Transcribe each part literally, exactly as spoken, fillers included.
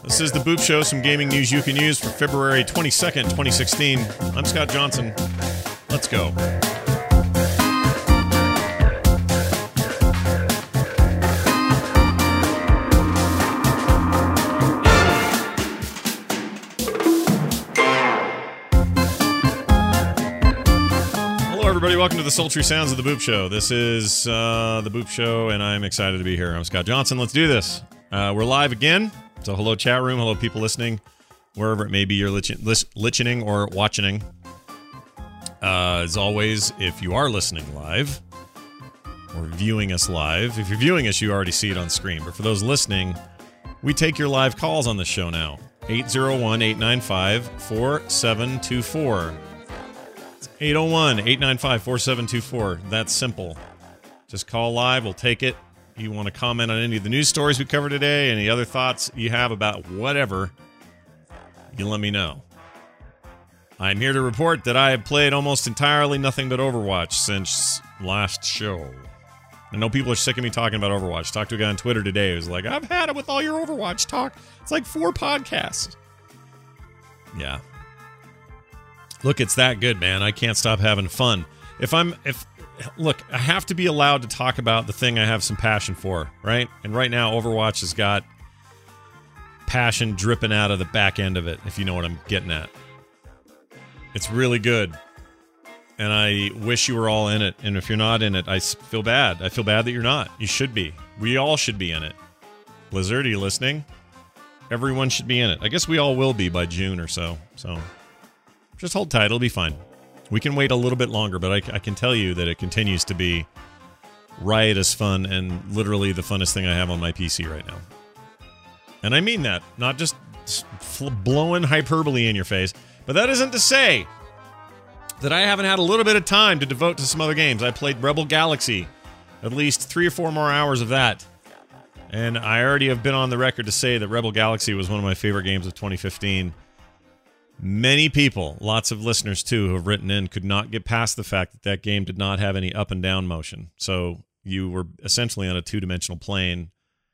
This is the Boop Show, some gaming news you can use for February twenty-second, twenty sixteen. I'm Scott Johnson. Let's go. Hello, everybody. Welcome to the sultry sounds of the Boop Show. This is uh, the Boop Show, and I'm excited to be here. I'm Scott Johnson. Let's do this. Uh, we're live again. So hello, chat room. Hello, people listening, wherever it may be you're lich- lich- listening or watching. Uh, as always, if you are listening live or viewing us live, if you're viewing us, you already see it on screen. But for those listening, we take your live calls on this show now. eight oh one, eight nine five, four seven two four. It's eight oh one, eight nine five, four seven two four. That's simple. Just call live. We'll take it. You want to comment on any of the news stories we covered today, any other thoughts you have about whatever, you let me know. I'm here to report that I have played almost entirely nothing but Overwatch since last show. I know people are sick of me talking about Overwatch. Talked to a guy on Twitter today who's like, I've had it with all your Overwatch talk. It's like four podcasts. Yeah. Look, it's that good, man. I can't stop having fun. If I'm... if Look, I have to be allowed to talk about the thing I have some passion for, right? And right now, Overwatch has got passion dripping out of the back end of it, if you know what I'm getting at. It's really good. And I wish you were all in it. And if you're not in it, I feel bad. I feel bad that you're not. You should be. We all should be in it. Blizzard, are you listening? Everyone should be in it. I guess we all will be by June or so. So just hold tight. It'll be fine. We can wait a little bit longer, but I, I can tell you that it continues to be riotous fun and literally the funnest thing I have on my P C right now. And I mean that, not just blowing hyperbole in your face, but that isn't to say that I haven't had a little bit of time to devote to some other games. I played Rebel Galaxy, at least three or four more hours of that. And I already have been on the record to say that Rebel Galaxy was one of my favorite games of twenty fifteen. Many people, lots of listeners too, who have written in, could not get past the fact that that game did not have any up and down motion. So you were essentially on a two-dimensional plane,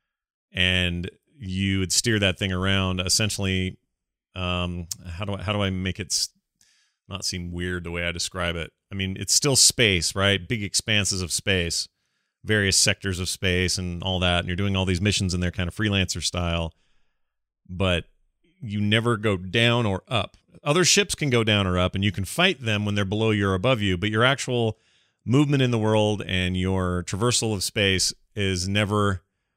and you would steer that thing around. Essentially, um, how do I how do I make it not seem weird the way I describe it? I mean, it's still space, right? Big expanses of space, various sectors of space, and all that. And you're doing all these missions in their kind of freelancer style, but you never go down or up. Other ships can go down or up, and you can fight them when they're below you or above you, but your actual movement in the world and your traversal of space is never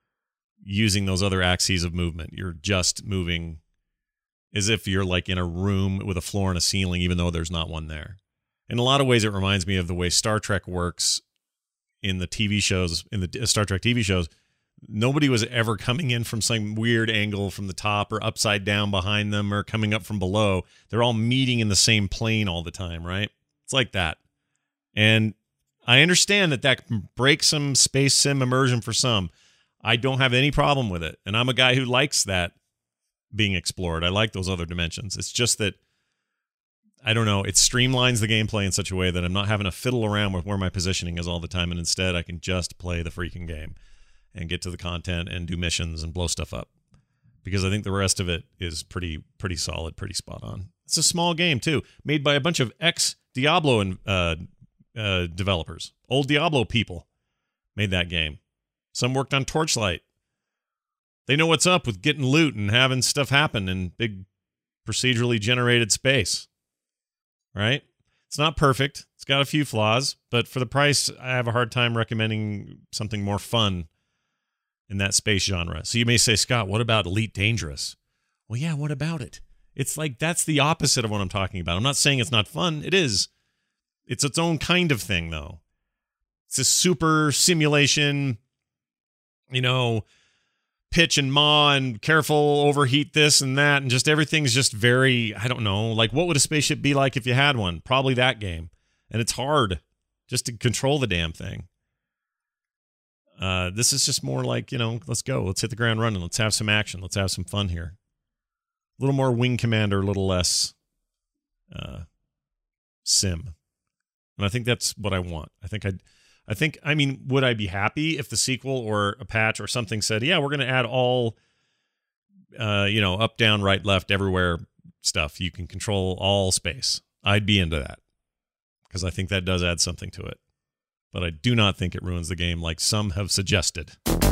using those other axes of movement. You're just moving as if you're like in a room with a floor and a ceiling, even though there's not one there. In a lot of ways, it reminds me of the way Star Trek works in the T V shows, in the Star Trek T V shows. Nobody was ever coming in from some weird angle from the top or upside down behind them or coming up from below. They're all meeting in the same plane all the time, right? It's like that. And I understand that that breaks some space sim immersion for some. I don't have any problem with it. And I'm a guy who likes that being explored. I like those other dimensions. It's just that, I don't know, it streamlines the gameplay in such a way that I'm not having to fiddle around with where my positioning is all the time. And instead, I can just play the freaking game and get to the content and do missions and blow stuff up. Because I think the rest of it is pretty pretty solid, pretty spot on. It's a small game, too, made by a bunch of ex-Diablo and, uh, uh, developers. Old Diablo people made that game. Some worked on Torchlight. They know what's up with getting loot and having stuff happen in big procedurally generated space. Right? It's not perfect. It's got a few flaws, but for the price, I have a hard time recommending something more fun in that space genre. So you may say, Scott, what about Elite Dangerous? Well, yeah, what about it? It's like, that's the opposite of what I'm talking about. I'm not saying it's not fun. It is. It's its own kind of thing, though. It's a super simulation, you know, pitch and maw and careful, overheat this and that, and just everything's just very, I don't know, like what would a spaceship be like if you had one? Probably that game. And it's hard just to control the damn thing. Uh, this is just more like, you know, let's go. Let's hit the ground running. Let's have some action. Let's have some fun here. A little more Wing Commander, a little less uh, sim. And I think that's what I want. I think I'd, I think, I mean, would I be happy if the sequel or a patch or something said, yeah, we're going to add all uh, you know, up, down, right, left, everywhere stuff. You can control all space. I'd be into that because I think that does add something to it. But I do not think it ruins the game like some have suggested.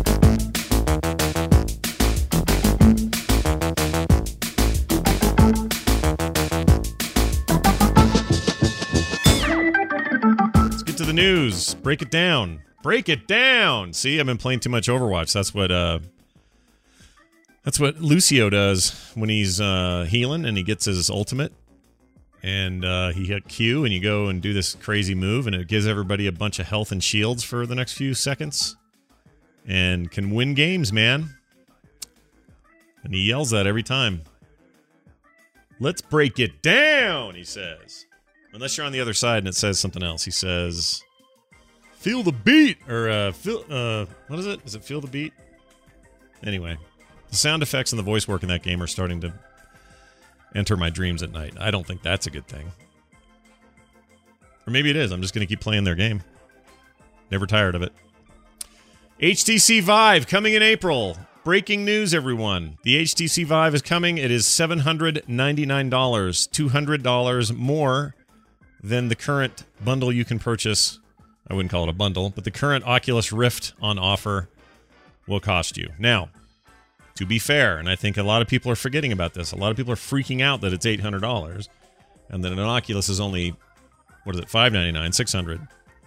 Let's get to the news. Break it down. Break it down. See, I've been playing too much Overwatch. That's what uh, that's what Lucio does when he's uh, healing and he gets his ultimate. And uh, he hit Q, and you go and do this crazy move, and it gives everybody a bunch of health and shields for the next few seconds. And can win games, man. And he yells that every time. Let's break it down, he says. Unless you're on the other side and it says something else. He says, feel the beat! Or, uh, feel, uh, what is it? Is it feel the beat? Anyway, the sound effects and the voice work in that game are starting to enter my dreams at night. I don't think that's a good thing. Or maybe it is. I'm just going to keep playing their game. Never tired of it. H T C Vive coming in April. Breaking news, everyone. The H T C Vive is coming. It is seven hundred ninety-nine dollars. two hundred dollars more than the current bundle you can purchase. I wouldn't call it a bundle, but the current Oculus Rift on offer will cost you. Now, to be fair, and I think a lot of people are forgetting about this. A lot of people are freaking out that it's eight hundred dollars and that an Oculus is only, what is it, five ninety-nine, six hundred.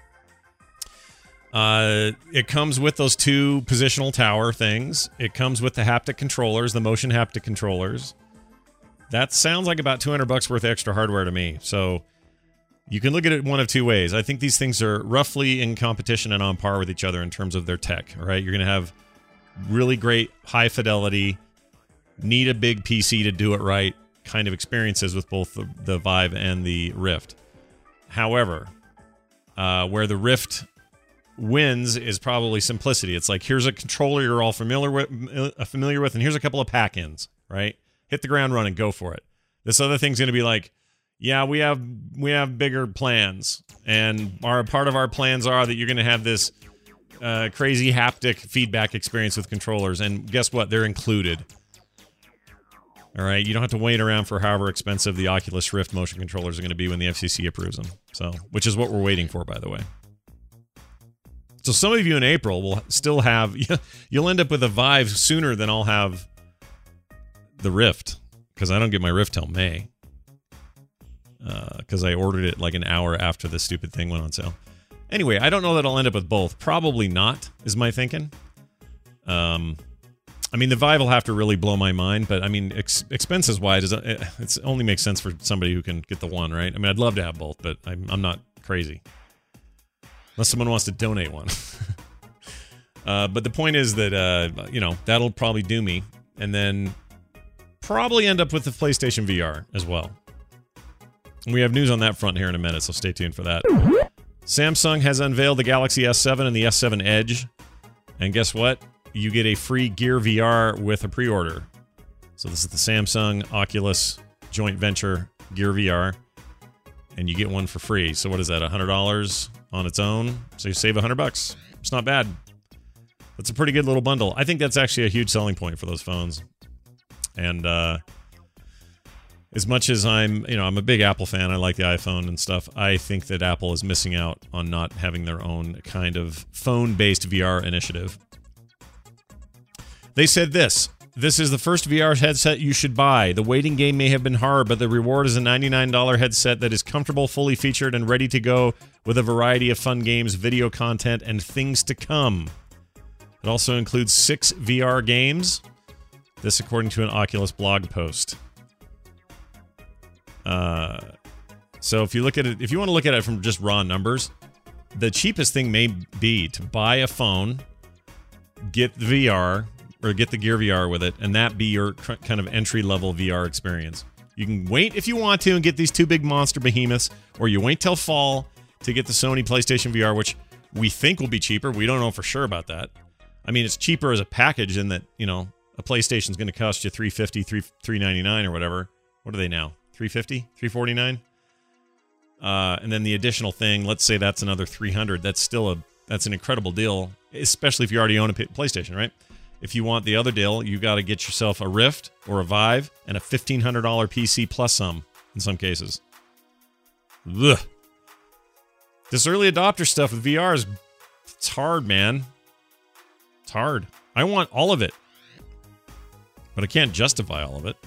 Uh, it comes with those two positional tower things. It comes with the haptic controllers, the motion haptic controllers. That sounds like about two hundred bucks worth of extra hardware to me. So you can look at it one of two ways. I think these things are roughly in competition and on par with each other in terms of their tech, right? You're going to have really great, high fidelity, need a big P C to do it right kind of experiences with both the, the Vive and the Rift. However, uh, where the Rift wins is probably simplicity. It's like, here's a controller you're all familiar with, uh, familiar with, and here's a couple of pack-ins, right? Hit the ground running, go for it. This other thing's going to be like, yeah, we have we have bigger plans, and our part of our plans are that you're going to have this Uh, crazy haptic feedback experience with controllers, and guess what? They're included. All right, you don't have to wait around for however expensive the Oculus Rift motion controllers are going to be when the F C C approves them. So, which is what we're waiting for, by the way. So some of you in April will still have, you'll end up with a Vive sooner than I'll have the Rift, because I don't get my Rift till May, because uh, I ordered it like an hour after this stupid thing went on sale. Anyway, I don't know that I'll end up with both. Probably not, is my thinking. Um, I mean, the Vive will have to really blow my mind, but I mean, ex expenses-wise, it it's only makes sense for somebody who can get the one, right? I mean, I'd love to have both, but I'm, I'm not crazy. Unless someone wants to donate one. uh, but the point is that, uh, you know, that'll probably do me. And then probably end up with the PlayStation V R as well. And we have news on that front here in a minute, so stay tuned for that. Samsung has unveiled the Galaxy S seven and the S seven Edge. And guess what? You get a free Gear V R with a pre-order. So this is the Samsung Oculus joint venture Gear V R. And you get one for free. So what is that, one hundred dollars on its own? So you save one hundred bucks. It's not bad. That's a pretty good little bundle. I think that's actually a huge selling point for those phones. And, uh... as much as I'm, you know, I'm a big Apple fan, I like the iPhone and stuff, I think that Apple is missing out on not having their own kind of phone-based V R initiative. They said this, this is the first V R headset you should buy. The waiting game may have been hard, but the reward is a ninety-nine dollar headset that is comfortable, fully featured, and ready to go with a variety of fun games, video content, and things to come. It also includes six V R games. This according to an Oculus blog post. Uh, so if you look at it, if you want to look at it from just raw numbers, the cheapest thing may be to buy a phone, get the V R, or get the Gear V R with it, and that be your kind of entry-level V R experience. You can wait if you want to and get these two big monster behemoths, or you wait till fall to get the Sony PlayStation V R, which we think will be cheaper. We don't know for sure about that. I mean, it's cheaper as a package in that, you know, a PlayStation's going to cost you three fifty, three ninety-nine or whatever. What are they now? three fifty, three forty-nine, uh, and then the additional thing. Let's say that's another three hundred. That's still a that's an incredible deal, especially if you already own a PlayStation, right? If you want the other deal, you got to get yourself a Rift or a Vive and a fifteen hundred dollars P C plus some in some cases. Ugh. This early adopter stuff with V R is it's hard, man. It's hard. I want all of it. But I can't justify all of it.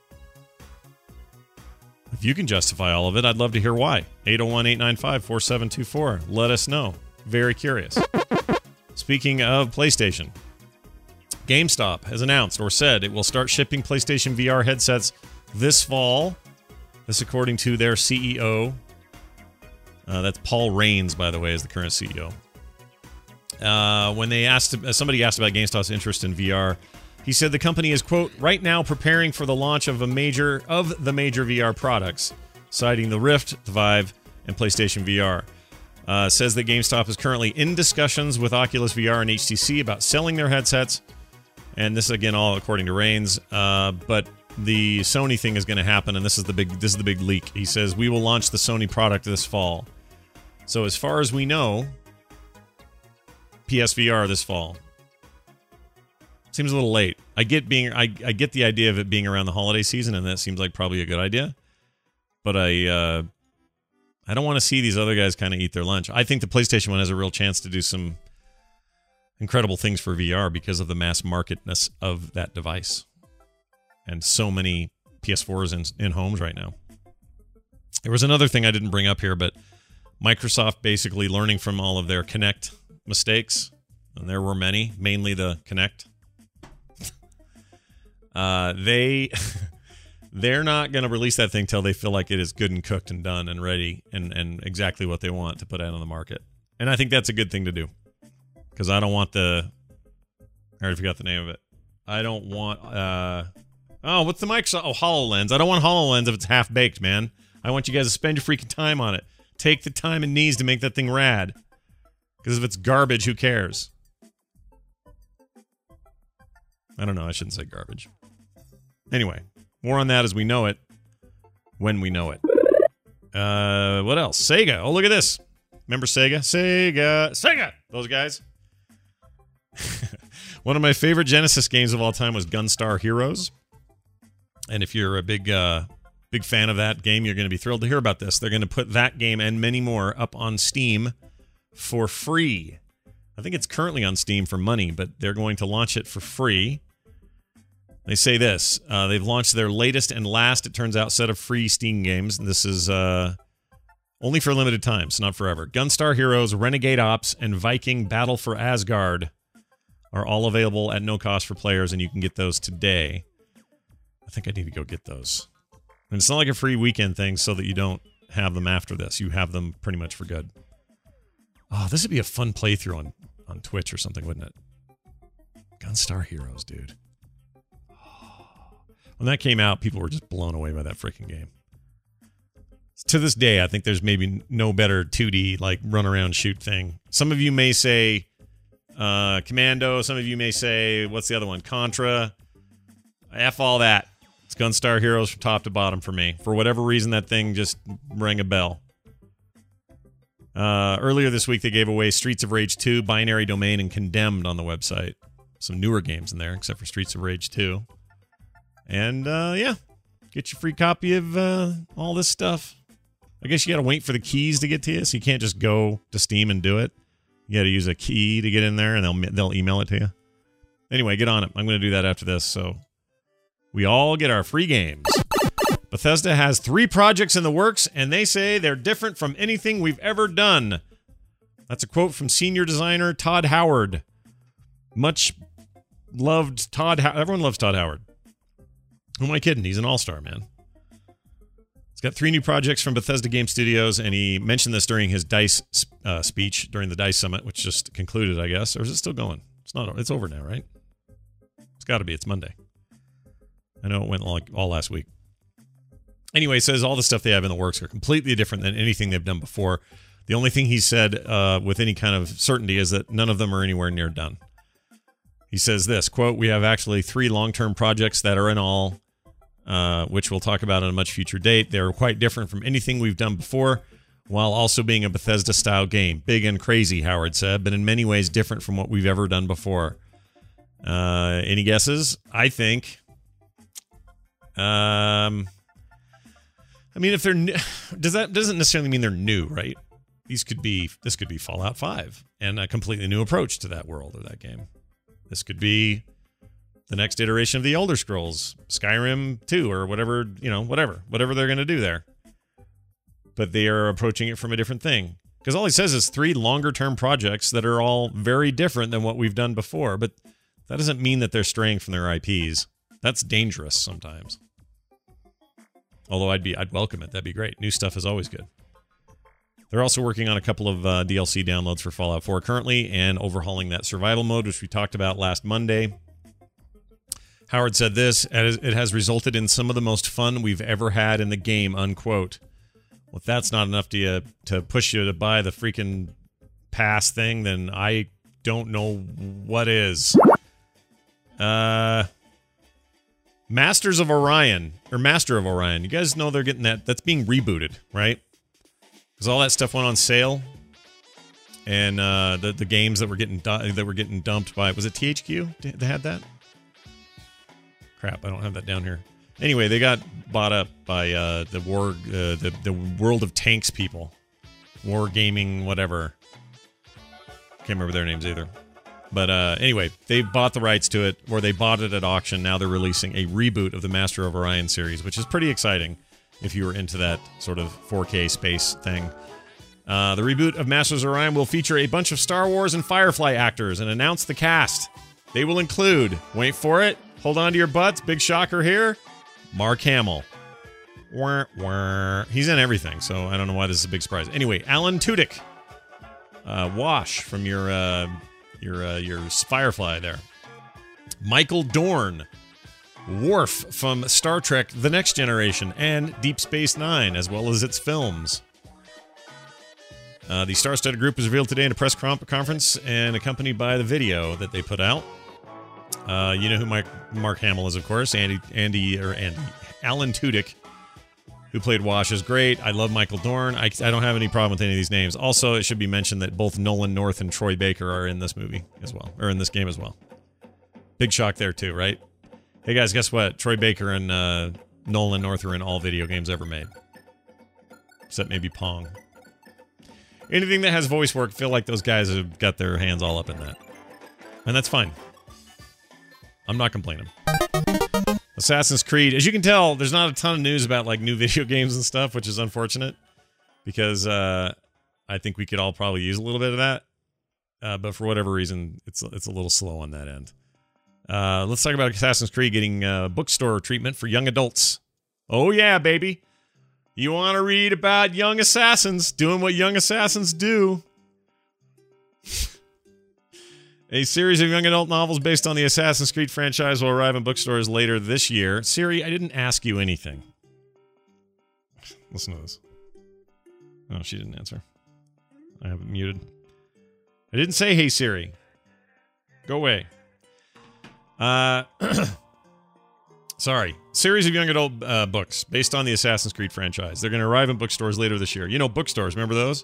If you can justify all of it, I'd love to hear why. eight oh one, eight nine five, four seven two four. Let us know. Very curious. Speaking of PlayStation, GameStop has announced or said it will start shipping PlayStation V R headsets this fall. This according to their C E O. Uh, that's Paul Raines, by the way, is the current C E O. Uh, when they asked, uh, somebody asked about GameStop's interest in V R, he said the company is, quote, right now preparing for the launch of a major of the major V R products, citing the Rift, the Vive, and PlayStation V R. Uh, says that GameStop is currently in discussions with Oculus V R and H T C about selling their headsets. And this, again, all according to Raines. Uh, but the Sony thing is going to happen, and this is the big this is the big leak. He says we will launch the Sony product this fall. So as far as we know, P S V R this fall. Seems a little late. I get being I, I get the idea of it being around the holiday season, and that seems like probably a good idea. But I uh, I don't want to see these other guys kind of eat their lunch. I think the PlayStation one has a real chance to do some incredible things for V R because of the mass marketness of that device. And so many P S fours in, in homes right now. There was another thing I didn't bring up here, but Microsoft basically learning from all of their Kinect mistakes, and there were many, mainly the Kinect. uh, they... They're not going to release that thing till they feel like it is good and cooked and done and ready and, and exactly what they want to put out on the market. And I think that's a good thing to do. Because I don't want the... I already forgot the name of it. I don't want... Uh, oh, what's the Microsoft... Oh, HoloLens. I don't want HoloLens if it's half-baked, man. I want you guys to spend your freaking time on it. Take the time it needs to make that thing rad. Because if it's garbage, who cares? I don't know. I shouldn't say garbage. Anyway... More on that as we know it, when we know it. Uh, what else? Sega. Oh, look at this. Remember Sega? Sega. Sega! Those guys. One of my favorite Genesis games of all time was Gunstar Heroes. And if you're a big uh, big fan of that game, you're going to be thrilled to hear about this. They're going to put that game and many more up on Steam for free. I think it's currently on Steam for money, but they're going to launch it for free. They say this, uh, they've launched their latest and last, it turns out, set of free Steam games. This is uh, only for limited times, not forever. Gunstar Heroes, Renegade Ops, and Viking Battle for Asgard are all available at no cost for players, and you can get those today. I think I need to go get those. And it's not like a free weekend thing so that you don't have them after this. You have them pretty much for good. Oh, this would be a fun playthrough on, on Twitch or something, wouldn't it? Gunstar Heroes, dude. When that came out, people were just blown away by that freaking game. To this day, I think there's maybe no better two D, like, run-around shoot thing. Some of you may say uh, Commando. Some of you may say, what's the other one? Contra. F all that. It's Gunstar Heroes from top to bottom for me. For whatever reason, that thing just rang a bell. Uh, earlier this week, they gave away Streets of Rage two, Binary Domain, and Condemned on the website. Some newer games in there, except for Streets of Rage two. And, uh, yeah, get your free copy of uh, all this stuff. I guess you got to wait for the keys to get to you, so you can't just go to Steam and do it. You got to use a key to get in there, and they'll they'll email it to you. Anyway, get on it. I'm going to do that after this, so we all get our free games. Bethesda has three projects in the works, and they say they're different from anything we've ever done. That's a quote from senior designer Todd Howard. Much loved Todd Howard. Everyone loves Todd Howard. Who am I kidding? He's an all-star, man. He's got three new projects from Bethesda Game Studios, and he mentioned this during his DICE uh, speech, during the DICE Summit, which just concluded, I guess. Or is it still going? It's not. It's over now, right? It's got to be. It's Monday. I know it went like all last week. Anyway, he says all the stuff they have in the works are completely different than anything they've done before. The only thing he said uh, with any kind of certainty is that none of them are anywhere near done. He says this, quote, we have actually three long-term projects that are in all... Uh, which we'll talk about on a much future date. They're quite different from anything we've done before, while also being a Bethesda-style game. Big and crazy, Howard said, but in many ways different from what we've ever done before. Uh, any guesses? I think. Um, I mean, if they're new, does that doesn't necessarily mean they're new, right? These could be this could be Fallout five and a completely new approach to that world or that game. This could be the next iteration of the Elder Scrolls, Skyrim two, or whatever, you know, whatever, whatever they're going to do there. But they are approaching it from a different thing. Because all he says is three longer-term projects that are all very different than what we've done before. But that doesn't mean that they're straying from their I Ps. That's dangerous sometimes. Although I'd be, I'd welcome it. That'd be great. New stuff is always good. They're also working on a couple of uh, D L C downloads for Fallout four currently and overhauling that survival mode, which we talked about last Monday. Howard said this, it has resulted in some of the most fun we've ever had in the game, unquote. Well, if that's not enough to you, to push you to buy the freaking pass thing, then I don't know what is. Uh, Masters of Orion, or Master of Orion. You guys know they're getting that. That's being rebooted, right? Because all that stuff went on sale. And uh, the, the games that were getting that were getting dumped by, was it T H Q that had that? Crap, I don't have that down here. Anyway, they got bought up by uh, the war, uh, the the World of Tanks people, War Gaming, whatever. Can't remember their names either. But uh, anyway, they bought the rights to it, or they bought it at auction. Now they're releasing a reboot of the Master of Orion series, which is pretty exciting if you were into that sort of four K space thing. Uh, the reboot of Masters of Orion will feature a bunch of Star Wars and Firefly actors and announce the cast. They will include, wait for it, hold on to your butts, big shocker here, Mark Hamill. Wah, wah. He's in everything, so I don't know why this is a big surprise. Anyway, Alan Tudyk. Uh, Wash from your, uh, your, uh, your Firefly there. Michael Dorn. Worf from Star Trek The Next Generation and Deep Space Nine, as well as its films. Uh, the star-studded group was revealed today in a press conference and accompanied by the video that they put out. Uh, you know who Mike, Mark Hamill is, of course. Andy, Andy, or Andy, Alan Tudyk, who played Wash, is great. I love Michael Dorn. I, I don't have any problem with any of these names. Also, it should be mentioned that both Nolan North and Troy Baker are in this movie as well, or in this game as well. Big shock there, too, right? Hey, guys, guess what? Troy Baker and uh, Nolan North are in all video games ever made. Except maybe Pong. Anything that has voice work, feel like those guys have got their hands all up in that. And that's fine. I'm not complaining. Assassin's Creed. As you can tell, there's not a ton of news about like new video games and stuff, which is unfortunate. Because uh, I think we could all probably use a little bit of that. Uh, but for whatever reason, it's, it's a little slow on that end. Uh, let's talk about Assassin's Creed getting uh, bookstore treatment for young adults. Oh yeah, baby. You want to read about young assassins doing what young assassins do. A series of young adult novels based on the Assassin's Creed franchise will arrive in bookstores later this year. Siri, I didn't ask you anything. Listen to this. Oh, she didn't answer. I have it muted. I didn't say, hey, Siri. Go away. Uh, sorry. Series of young adult uh, books based on the Assassin's Creed franchise. They're going to arrive in bookstores later this year. You know, bookstores. Remember those?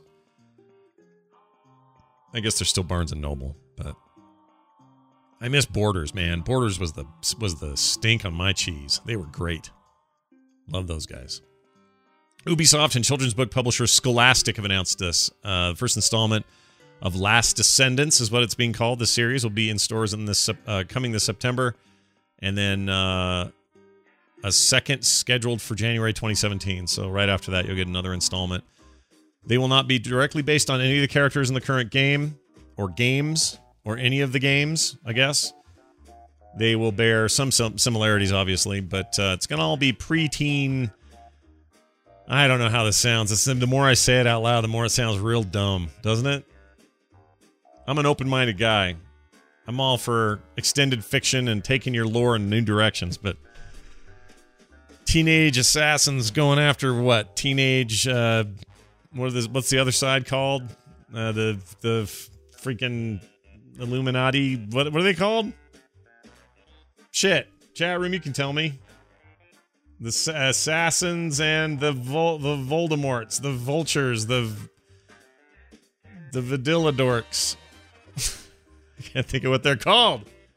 I guess they're still Barnes and Noble, but I miss Borders, man. Borders was the was the stink on my cheese. They were great. Love those guys. Ubisoft and children's book publisher Scholastic have announced this. Uh, the first installment of Last Descendants is what it's being called. The series will be in stores in this uh, coming this September, and then uh, a second scheduled for January twenty seventeen. So right after that, you'll get another installment. They will not be directly based on any of the characters in the current game or games or any of the games, I guess. They will bear some sim- similarities, obviously, but uh, it's going to all be preteen. I don't know how this sounds. It's, the more I say it out loud, the more it sounds real dumb, doesn't it? I'm an open-minded guy. I'm all for extended fiction and taking your lore in new directions, but teenage assassins going after what? Teenage, uh, what are the, what's the other side called? Uh, the the freaking Illuminati. What, what are they called? Shit. Chat room, you can tell me. The assassins and the Vol- the Voldemorts, the vultures, the the Vidilladorks. I can't think of what they're called.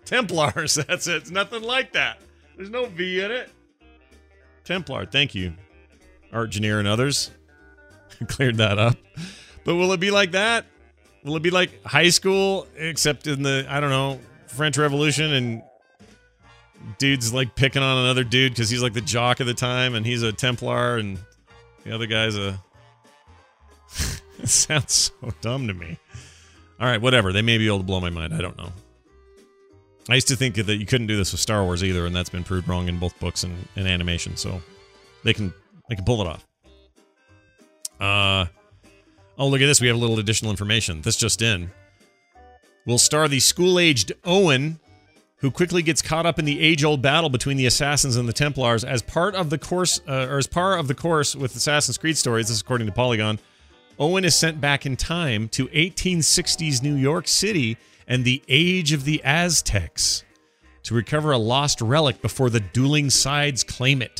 Templars, that's it. It's nothing like that. There's no V in it. Templar, thank you. Art Engineer and others. Cleared that up. But will it be like that? Will it be like high school, except in the, I don't know, French Revolution, and dude's like picking on another dude because he's like the jock of the time and he's a Templar and the other guy's a... It sounds so dumb to me. All right, whatever. They may be able to blow my mind. I don't know. I used to think that you couldn't do this with Star Wars either, and that's been proved wrong in both books and, and animation, so they can they can pull it off. Uh, oh, look at this. We have a little additional information. This just in. We'll star the school-aged Owen, who quickly gets caught up in the age-old battle between the Assassins and the Templars as part of the course, uh, or as part of the course with Assassin's Creed stories. This is according to Polygon. Owen is sent back in time to eighteen sixties New York City and the age of the Aztecs to recover a lost relic before the dueling sides claim it.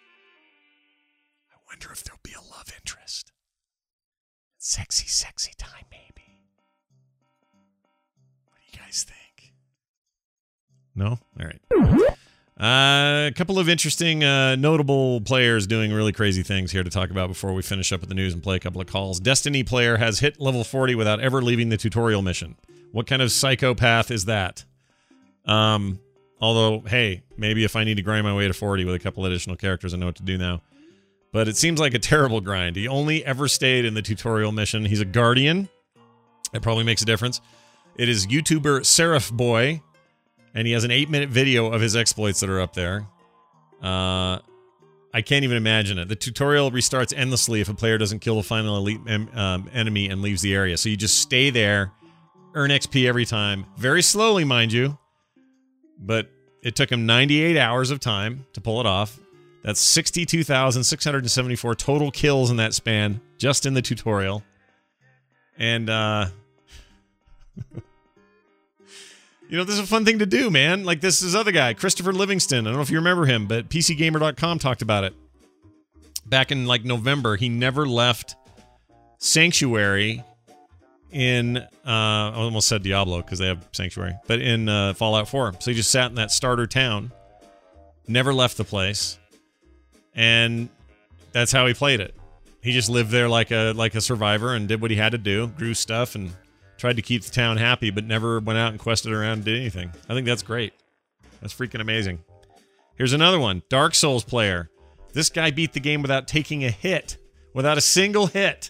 I wonder if there'll be a love interest. Sexy, sexy time, maybe. What do you guys think? No? All right. Uh, a couple of interesting, uh, notable players doing really crazy things here to talk about before we finish up with the news and play a couple of calls. Destiny player has hit level forty without ever leaving the tutorial mission. What kind of psychopath is that? Um, although, hey, maybe if I need to grind my way to forty with a couple additional characters, I know what to do now. But it seems like a terrible grind. He only ever stayed in the tutorial mission. He's a guardian. That probably makes a difference. It is YouTuber Seraph Boy, and he has an eight-minute video of his exploits that are up there. Uh, I can't even imagine it. The tutorial restarts endlessly if a player doesn't kill the final elite em um, enemy and leaves the area. So you just stay there, earn X P every time. Very slowly, mind you. But it took him ninety-eight hours of time to pull it off. That's sixty-two thousand six hundred seventy-four total kills in that span, just in the tutorial. And, uh... you know, this is a fun thing to do, man. Like, this is other guy, Christopher Livingston. I don't know if you remember him, but P C Gamer dot com talked about it. Back in, like, November, he never left Sanctuary in, uh, I almost said Diablo, because they have Sanctuary, but in uh, Fallout four. So he just sat in that starter town, never left the place, and that's how he played it. He just lived there like a like a survivor and did what he had to do, grew stuff, and tried to keep the town happy, but never went out and quested around and did anything. I think that's great. That's freaking amazing. Here's another one. Dark Souls player. This guy beat the game without taking a hit. Without a single hit.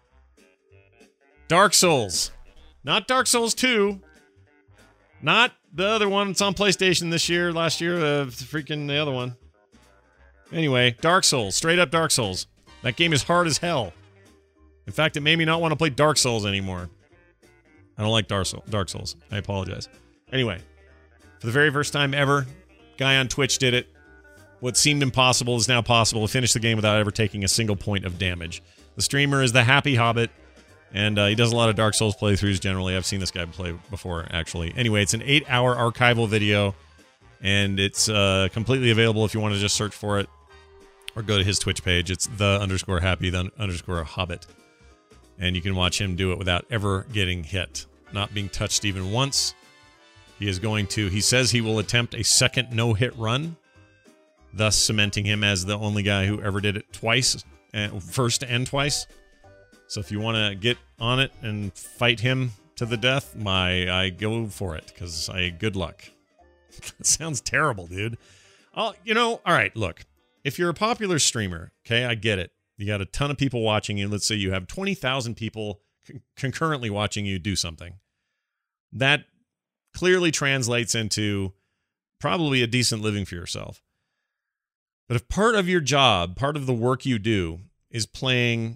Dark Souls. Not Dark Souls two. Not the other one. It's on PlayStation this year, last year. Uh, freaking the other one. Anyway, Dark Souls. Straight up Dark Souls. That game is hard as hell. In fact, it made me not want to play Dark Souls anymore. I don't like Dark Souls. Dark Souls. I apologize. Anyway, for the very first time ever, guy on Twitch did it. What seemed impossible is now possible to finish the game without ever taking a single point of damage. The streamer is the Happy Hobbit, and uh, he does a lot of Dark Souls playthroughs generally. I've seen this guy play before, actually. Anyway, it's an eight-hour archival video, and it's uh, completely available if you want to just search for it or go to his Twitch page. It's the underscore happy, the underscore hobbit. And you can watch him do it without ever getting hit. Not being touched even once. He is going to... He says he will attempt a second no-hit run, thus cementing him as the only guy who ever did it twice. And first and twice. So if you want to get on it and fight him to the death, my I go for it. Because I... Good luck. That sounds terrible, dude. Oh, you know... Alright, look. If you're a popular streamer, okay, I get it. You got a ton of people watching you. Let's say you have twenty thousand people con- concurrently watching you do something. That clearly translates into probably a decent living for yourself. But if part of your job, part of the work you do, is playing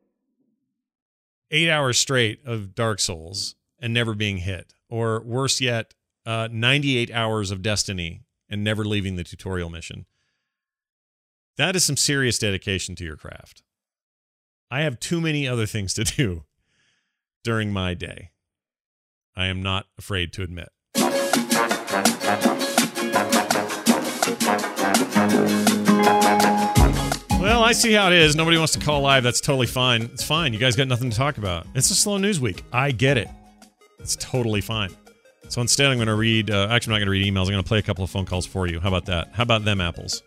eight hours straight of Dark Souls and never being hit, or worse yet, uh, ninety-eight hours of Destiny and never leaving the tutorial mission, that is some serious dedication to your craft. I have too many other things to do during my day. I am not afraid to admit. Well, I see how it is. Nobody wants to call live. That's totally fine. It's fine. You guys got nothing to talk about. It's a slow news week. I get it. It's totally fine. So instead, I'm going to read. Uh, actually, I'm not going to read emails. I'm going to play a couple of phone calls for you. How about that? How about them apples?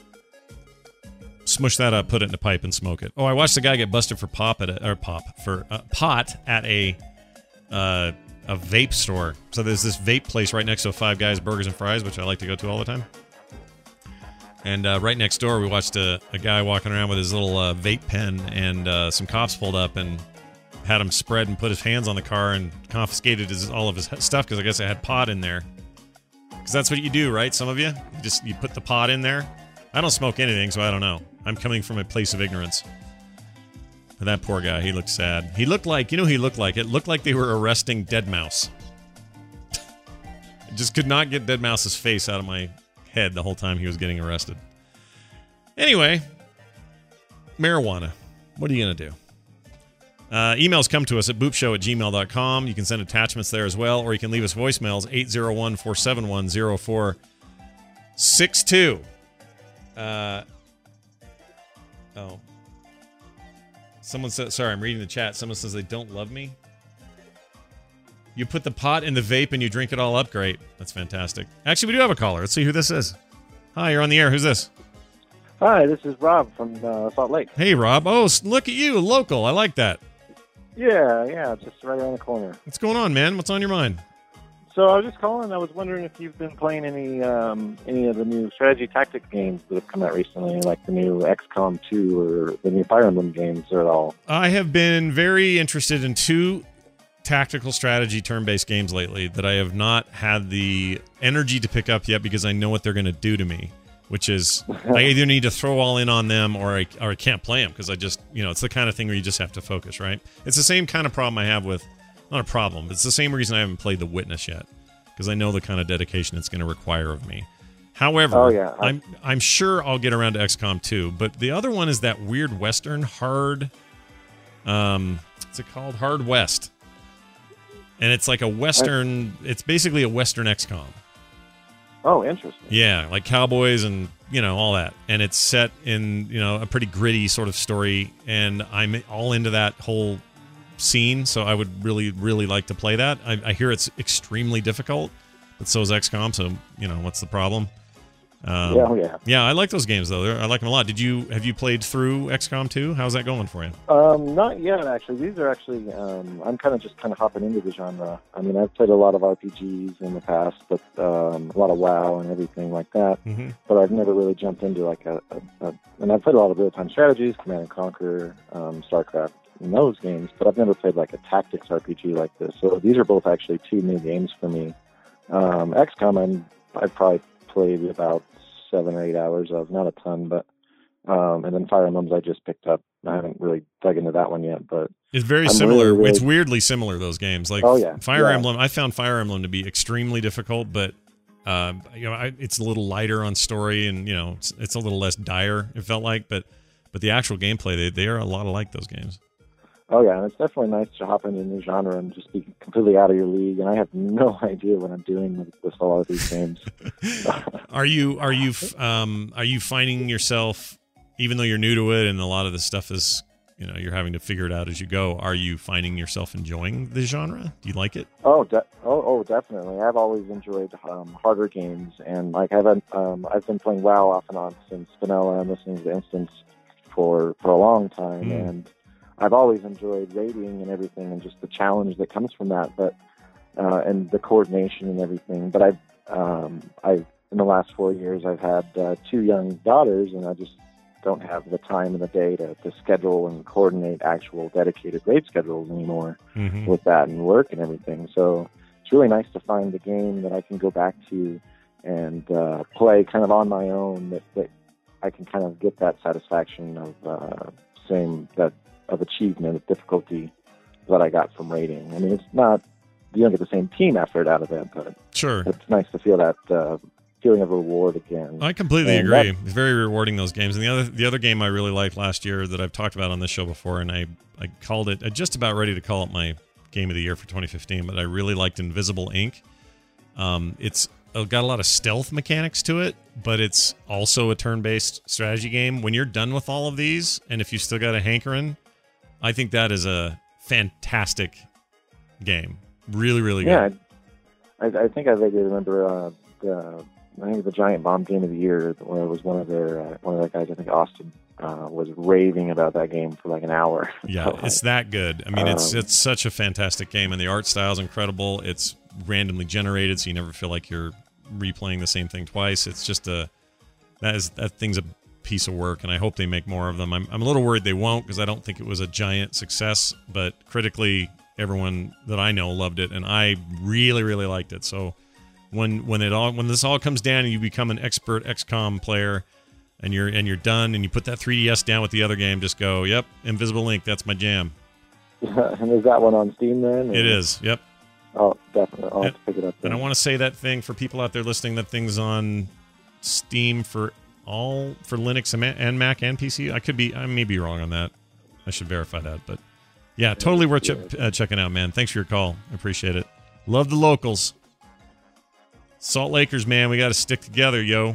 Smush that up, put it in a pipe, and smoke it. Oh, I watched the guy get busted for pop at a, or pop for uh, pot at a uh, a vape store. So there's this vape place right next to a Five Guys Burgers and Fries, which I like to go to all the time. And uh, right next door, we watched a, a guy walking around with his little uh, vape pen, and uh, some cops pulled up and had him spread and put his hands on the car and confiscated his, all of his stuff because I guess it had pot in there. Because that's what you do, right? Some of you, you just you put the pot in there. I don't smoke anything, so I don't know. I'm coming from a place of ignorance. But that poor guy, he looked sad. He looked like, you know, who he looked like. It looked like they were arresting deadmau five. I just could not get deadmau five's face out of my head the whole time he was getting arrested. Anyway, marijuana. What are you going to do? Uh, emails come to us at boopshow at gmail dot com. You can send attachments there as well, or you can leave us voicemails, eight zero one, four seven one, zero four six two. Uh, oh. Someone said, sorry, I'm reading the chat. Someone says they don't love me. You put the pot in the vape and you drink it all up. Great. That's fantastic. Actually, we do have a caller. Let's see who this is. Hi, you're on the air. Who's this? Hi, this is Rob from uh, Salt Lake. Hey, Rob. Oh, look at you. Local. I like that. Yeah, yeah, just right around the corner. What's going on, man? What's on your mind? So I was just calling. I was wondering if you've been playing any um, any of the new strategy tactic games that have come out recently, like the new X COM two or the new Fire Emblem games at all. I have been very interested in two tactical strategy turn-based games lately that I have not had the energy to pick up yet because I know what they're going to do to me, which is I either need to throw all in on them or I, or I can't play them because I just, you know, it's the kind of thing where you just have to focus, right? It's the same kind of problem I have with, not a problem, it's the same reason I haven't played The Witness yet because I know the kind of dedication it's going to require of me. However, oh, yeah. I'm I'm sure I'll get around to X COM two, but the other one is that weird Western hard, um, what's it called? Hard West. And it's like a Western, it's basically a Western X COM. Oh, interesting. Yeah, like cowboys and, you know, all that. And it's set in, you know, a pretty gritty sort of story. And I'm all into that whole scene, so I would really, really like to play that. I, I hear it's extremely difficult, but so is X COM, so, you know, what's the problem? Um, yeah, yeah. Yeah, I like those games, though. They're, I like them a lot. Did you, have you played through X COM two? How's that going for you? Um, not yet, actually. These are actually, um, I'm kind of just kind of hopping into the genre. I mean, I've played a lot of R P Gs in the past, but um, a lot of WoW and everything like that. Mm-hmm. But I've never really jumped into like a, a, a and I've played a lot of real-time strategies, Command and Conquer, um, StarCraft, in those games, but I've never played like a tactics R P G like this. So these are both actually two new games for me. Um, X COM, I'm, I've probably played about seven or eight hours of, not a ton, but um, and then Fire Emblems I just picked up. I haven't really dug into that one yet, but it's very I'm similar. Really, really... It's weirdly similar, those games. Like oh, yeah. Fire yeah. Emblem, I found Fire Emblem to be extremely difficult, but uh, you know, I, it's a little lighter on story, and you know, it's, it's a little less dire. It felt like, but but the actual gameplay, they they are a lot alike, those games. Oh yeah, and it's definitely nice to hop into a new genre and just be completely out of your league. And I have no idea what I'm doing with, with a lot of these games. Are you are you um are you finding yourself, even though you're new to it and a lot of the stuff is, you know, you're having to figure it out as you go, are you finding yourself enjoying the genre? Do you like it? Oh, de- oh, oh, definitely. I've always enjoyed um, harder games, and like I've been, um, I've been playing WoW off and on since vanilla and listening to the Instance for for a long time, mm. and I've always enjoyed raiding and everything, and just the challenge that comes from that, but uh, and the coordination and everything. But I've, um, I've in the last four years, I've had uh, two young daughters, and I just don't have the time in the day to, to schedule and coordinate actual dedicated raid schedules anymore mm-hmm. with that and work and everything. So it's really nice to find a game that I can go back to and uh, play kind of on my own, that, that I can kind of get that satisfaction of uh, same that of achievement of difficulty that I got from raiding. I mean, it's not, you don't get the same team effort out of it, but sure, it's nice to feel that uh, feeling of reward again. I completely and agree. It's very rewarding, those games. And the other the other game I really liked last year that I've talked about on this show before, and I, I called it, I'm just about ready to call it my game of the year for twenty fifteen, but I really liked Invisible Ink. Um, it's got a lot of stealth mechanics to it, but it's also a turn-based strategy game. When you're done with all of these, and if you still got a hankering, I think that is a fantastic game. Really, really good. Yeah, I, I think I vaguely remember uh, the I think the Giant Bomb game of the year, where it was one of their uh, one of their guys. I think Austin uh, was raving about that game for like an hour. Yeah, so, it's that good. I mean, um, it's it's such a fantastic game, and the art style is incredible. It's randomly generated, so you never feel like you're replaying the same thing twice. It's just a that is that thing's a piece of work, and I hope they make more of them. I'm I'm a little worried they won't, because I don't think it was a giant success, but critically, everyone that I know loved it, and I really really liked it. So when when it all when this all comes down and you become an expert X COM player, and you're and you're done, and you put that three D S down with the other game, just go, yep, Invisible Link, that's my jam. And is that one on Steam then? Or? It is, yep. Oh, definitely. I'll have to pick it up then. And I want to say that thing for people out there listening, that thing's on Steam for all for Linux and Mac and P C. I could be, I may be wrong on that. I should verify that, but yeah, totally worth ch- uh, checking out, man. Thanks for your call. I appreciate it. Love the locals. Salt Lakers, man, we got to stick together, yo.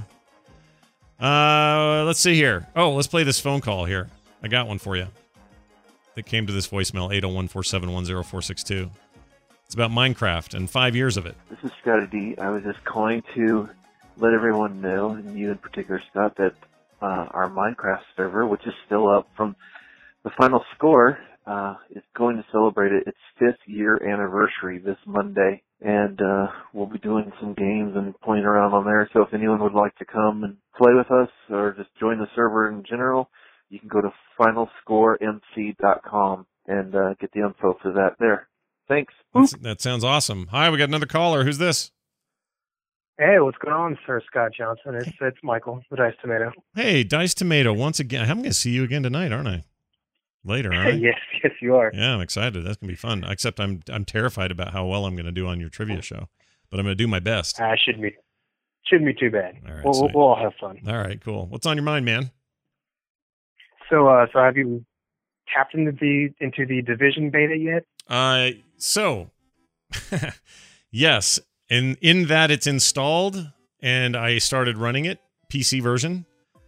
Uh, let's see here. Oh, let's play this phone call here. I got one for you. That came to this voicemail, eight oh one, four seven one, oh four six two. It's about Minecraft and five years of it. This is Scotty D. I was just calling to let everyone know, and you in particular, Scott, that uh, our Minecraft server, which is still up from the final score, uh, is going to celebrate its fifth year anniversary this Monday. And uh, we'll be doing some games and playing around on there. So if anyone would like to come and play with us or just join the server in general, you can go to final score m c dot com and uh, get the info for that there. Thanks. That's, that sounds awesome. Hi, we got another caller. Who's this? Hey, what's going on, Sir Scott Johnson? It's it's Michael, the Diced Tomato. Hey, Diced Tomato, once again. I'm going to see you again tonight, aren't I? Later, aren't I? yes, yes, you are. Yeah, I'm excited. That's going to be fun. Except I'm I'm terrified about how well I'm going to do on your trivia show. But I'm going to do my best. Uh, shouldn't be, shouldn't be too bad. All right, we'll, we'll, we'll all have fun. All right, cool. What's on your mind, man? So, uh, so have you tapped into the into the Division beta yet? Uh, so, yes. In in that it's installed, and I started running it, P C version,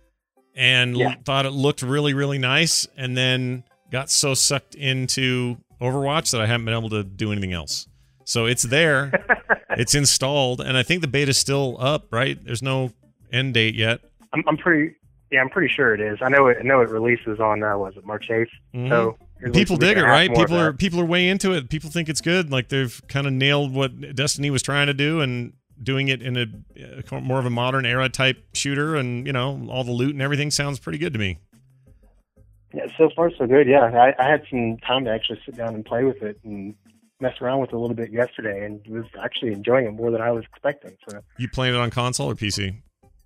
and yeah. l- thought it looked really, really nice, and then got so sucked into Overwatch that I haven't been able to do anything else. So it's there, it's installed, and I think the beta's still up, right? There's no end date yet. I'm, I'm pretty, yeah, I'm pretty sure it is. I know it. I know it releases on uh, was it March eighth? Mm-hmm. So people dig it, right? People are people are way into it. People think it's good. Like they've kind of nailed what Destiny was trying to do and doing it in a, a more of a modern era type shooter, and you know all the loot and everything sounds pretty good to me. Yeah, so far so good. Yeah, I, I had some time to actually sit down and play with it and mess around with it a little bit yesterday, and was actually enjoying it more than I was expecting. So you playing it on console or P C?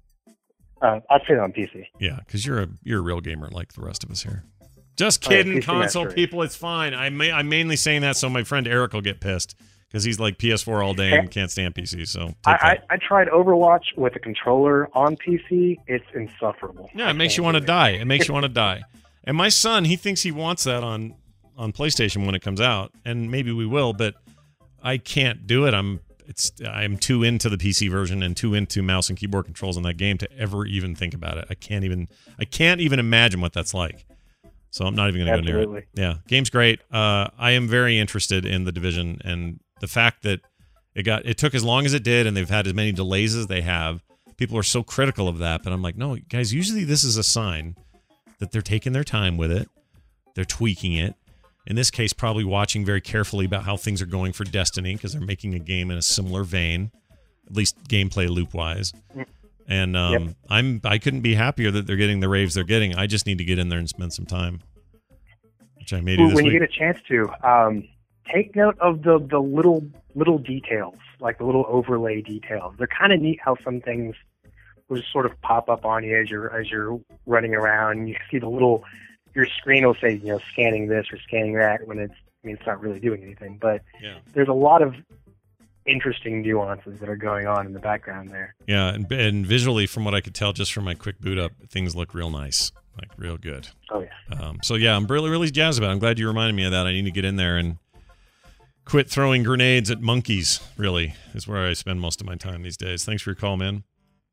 Uh, I played it on P C. Yeah, because you're a you're a real gamer like the rest of us here. Just kidding, oh, yeah, console people. It's fine. I may, I'm mainly saying that so my friend Eric will get pissed because he's like P S four all day and can't stand P C. So I, I, I tried Overwatch with a controller on P C. It's insufferable. Yeah, it makes you want to die. It makes you want to die. And my son, he thinks he wants that on on PlayStation when it comes out, and maybe we will, but I can't do it. I'm it's I'm too into the P C version and too into mouse and keyboard controls in that game to ever even think about it. I can't even I can't even imagine what that's like. So I'm not even going to go near it. Yeah, game's great. Uh, I am very interested in the Division, and the fact that it got it took as long as it did, and they've had as many delays as they have. People are so critical of that, but I'm like, no, guys. Usually this is a sign that they're taking their time with it, they're tweaking it. In this case, probably watching very carefully about how things are going for Destiny because they're making a game in a similar vein, at least gameplay loop wise. And um, yep. I'm I couldn't be happier that they're getting the raves they're getting. I just need to get in there and spend some time, which I may do well, this when week. you get a chance to, um, take note of the the little little details, like the little overlay details. They're kind of neat how some things will just sort of pop up on you as you're as you're running around. And you see the little your screen will say, you know, scanning this or scanning that when it's I mean it's not really doing anything, but yeah. There's a lot of interesting nuances that are going on in the background there. Yeah, and, and visually, from what I could tell just from my quick boot up, things look real nice, like real good. Oh, yeah. Um, so, yeah, I'm really, really jazzed about it. I'm glad you reminded me of that. I need to get in there and quit throwing grenades at monkeys, really, is where I spend most of my time these days. Thanks for your call, man.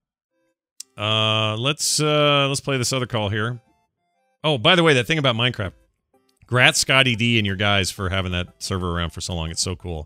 Uh, let's, uh, let's play this other call here. Oh, by the way, that thing about Minecraft. Grats Scotty D and your guys for having that server around for so long. It's so cool.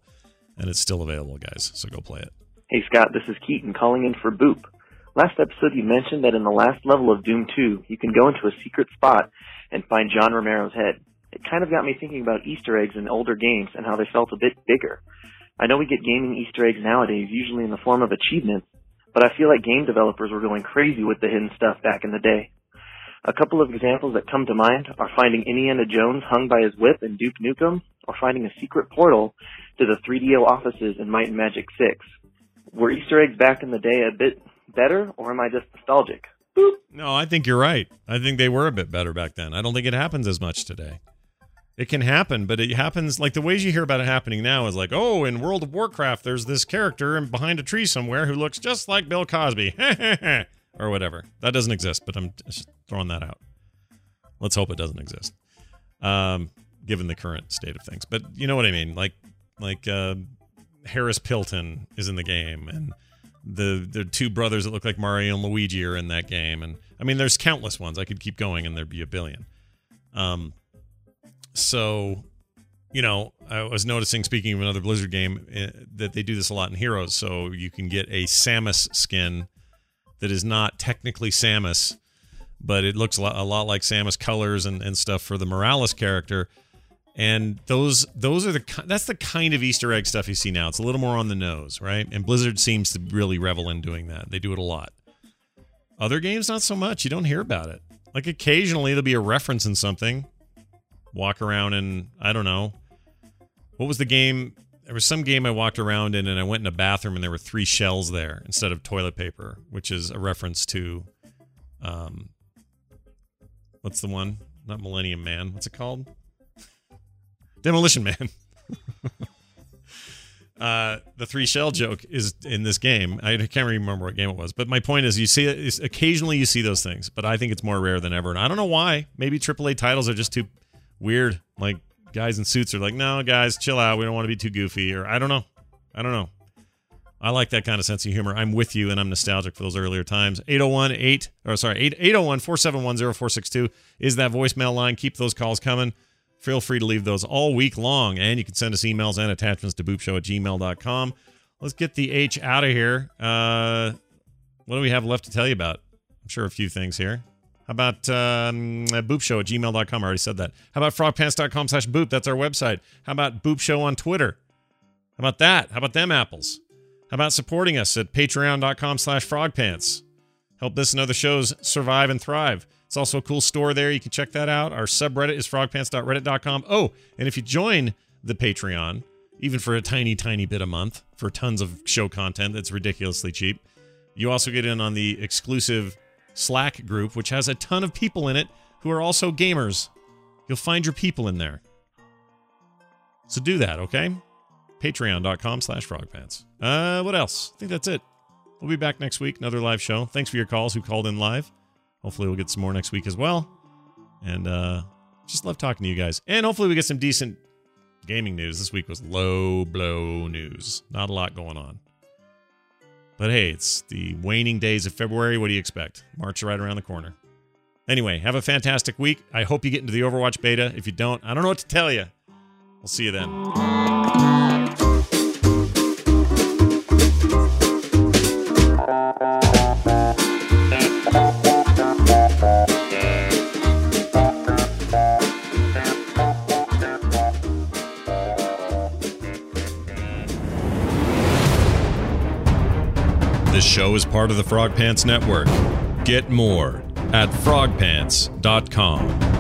and it's still available, guys. So go play it. Hey, Scott, this is Keaton calling in for Boop. Last episode you mentioned that in the last level of Doom two, you can go into a secret spot and find John Romero's head. It kind of got me thinking about Easter eggs in older games and how they felt a bit bigger. I know we get gaming Easter eggs nowadays, usually in the form of achievements, but I feel like game developers were going crazy with the hidden stuff back in the day. A couple of examples that come to mind are finding Indiana Jones hung by his whip in Duke Nukem, or finding a secret portal to the three D O offices in Might and Magic six. Were Easter eggs back in the day a bit better, or am I just nostalgic? Boop. No, I think you're right. I think they were a bit better back then. I don't think it happens as much today. It can happen, but it happens, like the ways you hear about it happening now is like, oh, in World of Warcraft, there's this character behind a tree somewhere who looks just like Bill Cosby, or whatever. That doesn't exist, but I'm just throwing that out. Let's hope it doesn't exist, um, given the current state of things. But you know what I mean? Like, like uh, Harris Pilton is in the game, and the the two brothers that look like Mario and Luigi are in that game, and I mean, there's countless ones. I could keep going, and there'd be a billion. Um. So, you know, I was noticing, speaking of another Blizzard game, uh, that they do this a lot in Heroes. So you can get a Samus skin that is not technically Samus, but it looks a lot, a lot like Samus colors and, and stuff for the Morales character. And those those are the that's the kind of Easter egg stuff you see now. It's a little more on the nose, right? And Blizzard seems to really revel in doing that. They do it a lot. Other games, not so much. You don't hear about it. Like occasionally there'll be a reference in something. Walk around and I don't know. What was the game? There was some game I walked around in and I went in a bathroom and there were three shells there instead of toilet paper, which is a reference to, um, what's the one? Not Millennium Man. What's it called? Demolition Man. uh, the three shell joke is in this game. I can't remember what game it was, but my point is, you see it. Is occasionally you see those things, but I think it's more rare than ever, and I don't know why. Maybe triple A titles are just too weird. Like guys in suits are like, no, guys, chill out. We don't want to be too goofy, or I don't know. I don't know. I like that kind of sense of humor. I'm with you, and I'm nostalgic for those earlier times. eight oh one eight or sorry, eight oh one, four seven one, oh four six two is that voicemail line. Keep those calls coming. Feel free to leave those all week long, and you can send us emails and attachments to boopshow at gmail dot com. Let's get the H out of here. Uh, what do we have left to tell you about? I'm sure a few things here. How about um, boopshow at gmail dot com? I already said that. How about frogpants dot com slash boop? That's our website. How about boopshow on Twitter? How about that? How about them apples? How about supporting us at patreon dot com slash frogpants? Help this and other shows survive and thrive. It's also a cool store there. You can check that out. Our subreddit is frogpants dot reddit dot com. Oh, and if you join the Patreon, even for a tiny, tiny bit a month, for tons of show content that's ridiculously cheap, you also get in on the exclusive Slack group, which has a ton of people in it who are also gamers. You'll find your people in there. So do that, okay? patreon dot com slash frogpants. Uh, what else? I think that's it. We'll be back next week. Another live show. Thanks for your calls who called in live. Hopefully we'll get some more next week as well. And uh, just love talking to you guys. And hopefully we get some decent gaming news. This week was low blow news. Not a lot going on. But hey, it's the waning days of February. What do you expect? March right around the corner. Anyway, have a fantastic week. I hope you get into the Overwatch beta. If you don't, I don't know what to tell you. We'll see you then. This show is part of the Frog Pants Network. Get more at frog pants dot com.